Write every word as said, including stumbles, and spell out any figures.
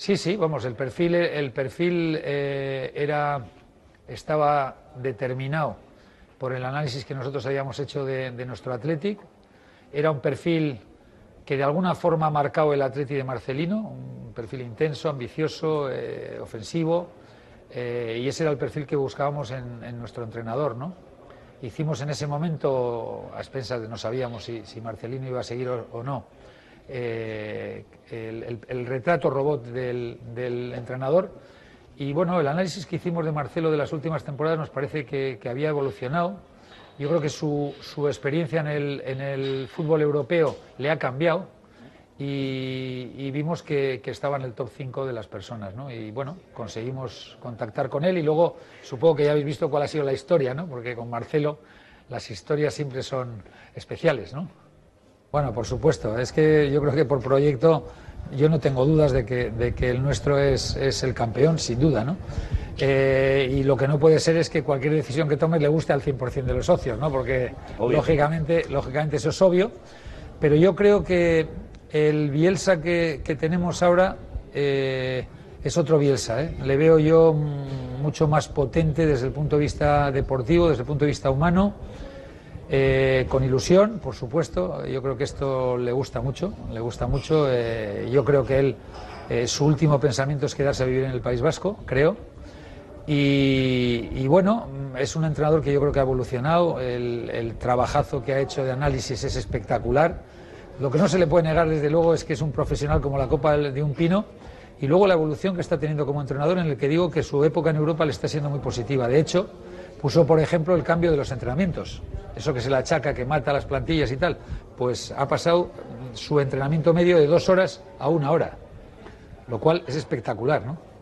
Sí, sí, vamos, el perfil, el perfil eh, era, estaba determinado por el análisis que nosotros habíamos hecho de, de nuestro Athletic. Era un perfil que de alguna forma ha marcado el Athletic de Marcelino, un perfil intenso, ambicioso, eh, ofensivo, eh, y ese era el perfil que buscábamos en, en nuestro entrenador, ¿no? Hicimos en ese momento, a expensas de no sabíamos si, si Marcelino iba a seguir o, o no, eh, el, el, el retrato robot del, del entrenador, y bueno, el análisis que hicimos de Marcelo de las últimas temporadas nos parece que, que había evolucionado. Yo creo que su, su experiencia en el, en el fútbol europeo le ha cambiado y, y vimos que, que estaba en el top cinco de las personas, ¿no? Y bueno, conseguimos contactar con él y luego supongo que ya habéis visto cuál ha sido la historia, ¿no? Porque con Marcelo las historias siempre son especiales, ¿no? Bueno, por supuesto, es que yo creo que por proyecto yo no tengo dudas de que, de que el nuestro es, es el campeón, sin duda, ¿no? Eh, y lo que no puede ser es que cualquier decisión que tomes le guste al cien por cien de los socios, ¿no? Porque lógicamente, lógicamente eso es obvio, pero yo creo que el Bielsa que, que tenemos ahora eh, es otro Bielsa, ¿eh? Le veo yo mucho más potente desde el punto de vista deportivo, desde el punto de vista humano. Eh, con ilusión, por supuesto. Yo creo que esto le gusta mucho, le gusta mucho. Eh, yo creo que él, eh, su último pensamiento es quedarse a vivir en el País Vasco, creo. Y, y bueno, es un entrenador que yo creo que ha evolucionado. El, el trabajazo que ha hecho de análisis es espectacular. Lo que no se le puede negar, desde luego, es que es un profesional como la copa de un pino. Y luego la evolución que está teniendo como entrenador, en el que digo que su época en Europa le está siendo muy positiva. De hecho, puso, por ejemplo, el cambio de los entrenamientos. Eso que se le achaca, que mata las plantillas y tal, pues ha pasado su entrenamiento medio de dos horas a una hora, lo cual es espectacular, ¿no?